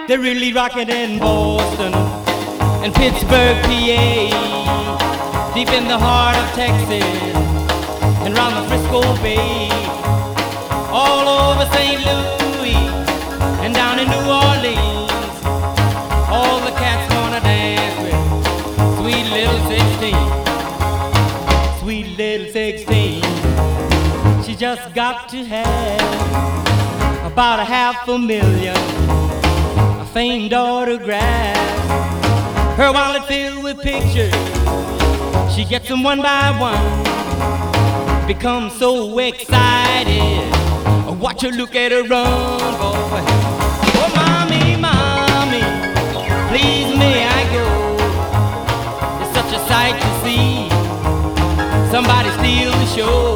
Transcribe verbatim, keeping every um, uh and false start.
They're really rocking in Boston and Pittsburgh, P A, deep in the heart of Texas and round the Frisco Bay, all over Saint Louis and down in New Orleans. All the cats gonna dance with sweet little sixteen, sweet little sixteen. She just got to have about a half a million famed autographs, her wallet filled with pictures. She gets them one by one, becomes so excited. Watch her, look at her run, boy. Oh, mommy, mommy, please may I go? It's such a sight to see somebody steal the show.